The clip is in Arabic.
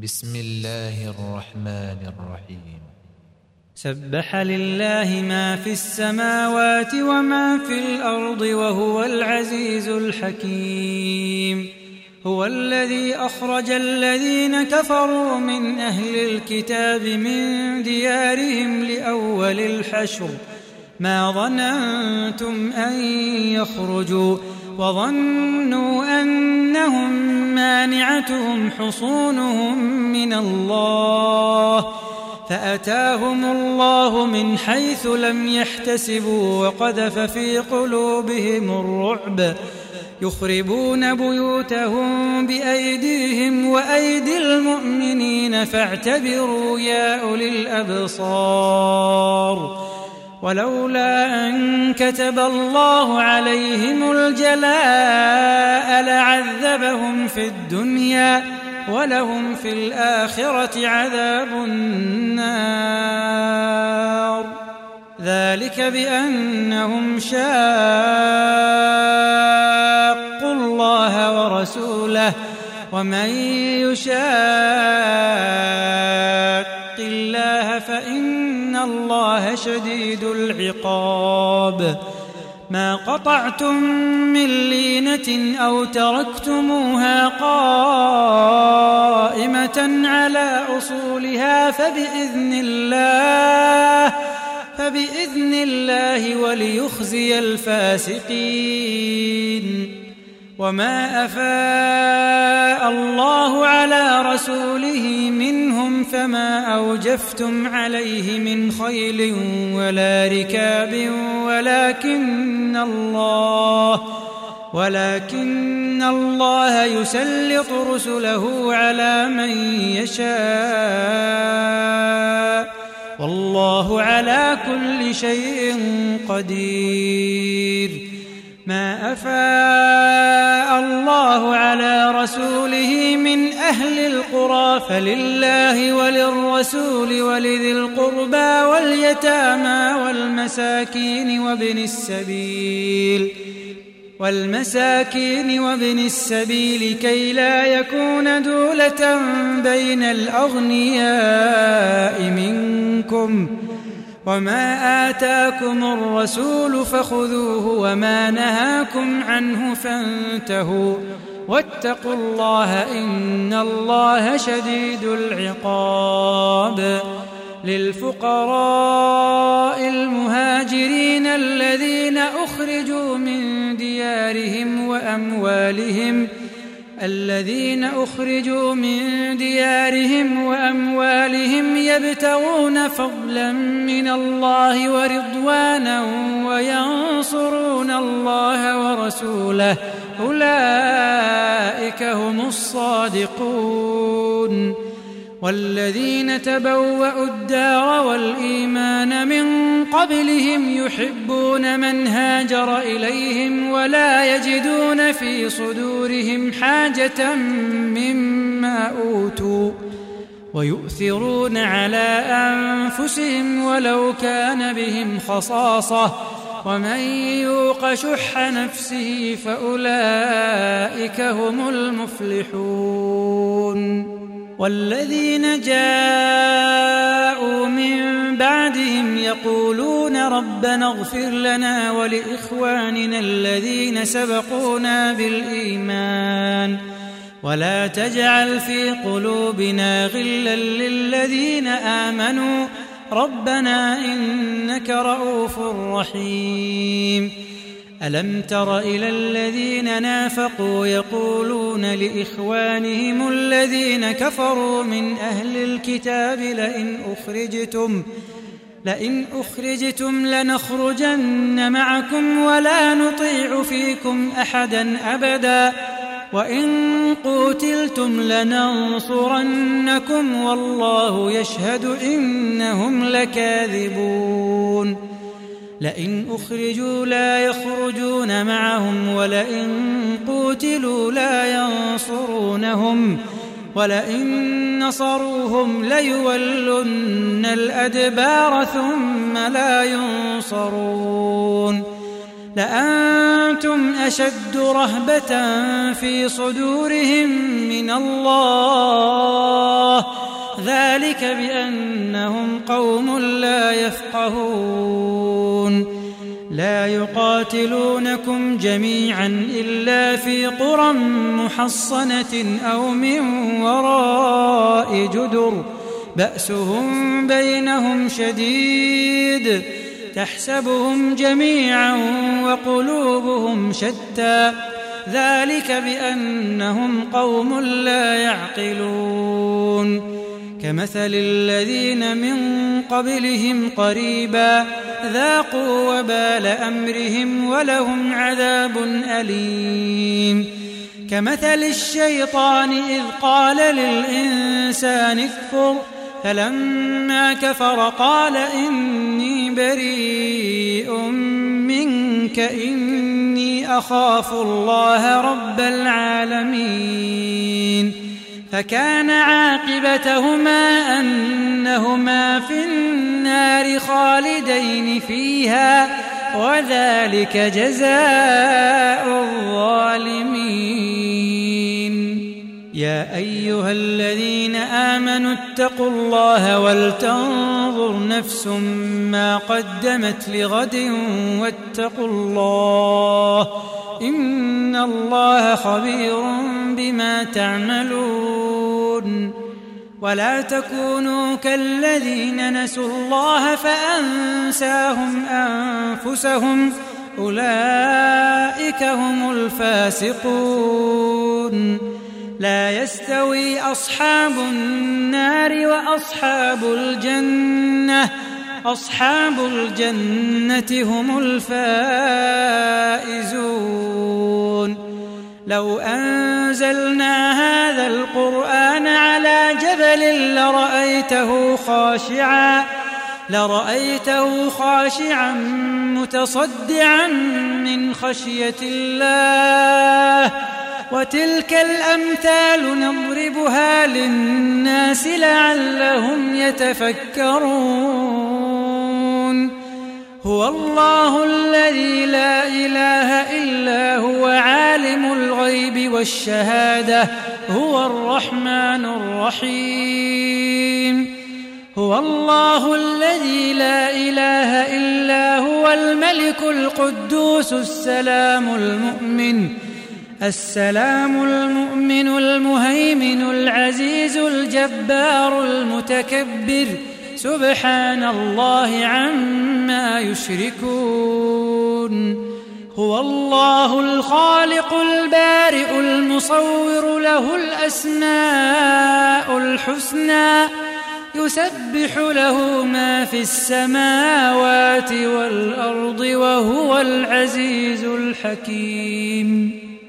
بسم الله الرحمن الرحيم. سبح لله ما في السماوات وما في الأرض وهو العزيز الحكيم. هو الذي أخرج الذين كفروا من أهل الكتاب من ديارهم لأول الحشر ما ظننتم أن يخرجوا وظنوا أنهم مانعتهم حصونهم من الله فأتاهم الله من حيث لم يحتسبوا وقذف في قلوبهم الرعب يخربون بيوتهم بأيديهم وأيدي المؤمنين فاعتبروا يا أولي الأبصار. ولولا أن كتب الله عليهم الجلاء لعذبهم في الدنيا ولهم في الآخرة عذاب النار. ذلك بأنهم شاقوا الله ورسوله ومن يشاق الله فإن الله شديد العقاب. ما قطعتم من لينة أو تركتموها قائمة على أصولها فبإذن الله وليخزي الفاسقين. وما أفاء الله على رسوله منهم فما أوجفتم عليه من خيل ولا ركاب ولكن الله يسلط رسله على من يشاء والله على كل شيء قدير. ما أفاء الله على رسوله من أهل القرى فلله وللرسول ولذي القربى واليتامى والمساكين وابن السبيل كي لا يكون دولة بين الأغنياء منكم. وما آتاكم الرسول فخذوه وما نهاكم عنه فانتهوا واتقوا الله إن الله شديد العقاب. للفقراء المهاجرين الذين أخرجوا من ديارهم وأموالهم يبتغون فضلا من الله ورضوانا وينصرون الله ورسوله أولئك هم الصادقون. والذين تبوأوا الدار والإيمان من قبلهم يحبون من هاجر إليهم ولا يجدون في صدورهم حاجة مما أوتوا ويؤثرون على أنفسهم ولو كان بهم خصاصة ومن يوق شح نفسه فأولئك هم المفلحون. والذين جاءوا من بعدهم يقولون ربنا اغفر لنا ولإخواننا الذين سبقونا بالإيمان ولا تجعل في قلوبنا غلا للذين آمنوا ربنا إنك رؤوف رحيم. ألم تر إلى الذين نافقوا يقولون لإخوانهم الذين كفروا من أهل الكتاب لئن أخرجتم لنخرجن معكم ولا نطيع فيكم أحدا أبدا وإن قوتلتم لننصرنكم والله يشهد إنهم لكاذبون. لئن أخرجوا لا يخرجون معهم ولئن قوتلوا لا ينصرونهم ولئن نصروهم ليولن الأدبار ثم لا ينصرون. لأنتم أشد رهبة في صدورهم من الله ذلك بأنهم قوم لا يفقهون لا يقاتلونكم جميعا إلا في قرى محصنة أو من وراء جدر بأسهم بينهم شديد تحسبهم جميعا وقلوبهم شتى ذلك بأنهم قوم لا يعقلون كمثل الذين من قبلهم قريبا ذاقوا وبال أمرهم ولهم عذاب أليم كمثل الشيطان إذ قال للإنسان اكفر فلما كفر قال إني بريء منك إني أخاف الله رب العالمين فكان عاقبتهما أنهما في النار خالدين فيها وذلك جزاء الظالمين يا أيها الذين آمنوا اتقوا الله ولتنظر نفس ما قدمت لغد واتقوا الله إن الله خبير بما تعملون ولا تكونوا كالذين نسوا الله فأنساهم أنفسهم أولئك هم الفاسقون لا يستوي أصحاب النار وأصحاب الجنة أصحاب الجنة هم الفائزون لو أنزلنا هذا القرآن على جبل لرأيته خاشعا متصدعا من خشية الله وتلك الأمثال نضربها للناس لعلهم يتفكرون هو الله الذي لا إله إلا هو عالم الغيب والشهادة هو الرحمن الرحيم هو الله الذي لا إله إلا هو الملك القدوس السلام المؤمن المهيمن العزيز الجبار المتكبر سبحان الله عما يشركون هو الله الخالق البارئ المصور له الأسماء الحسنى يسبح له ما في السماوات والأرض وهو العزيز الحكيم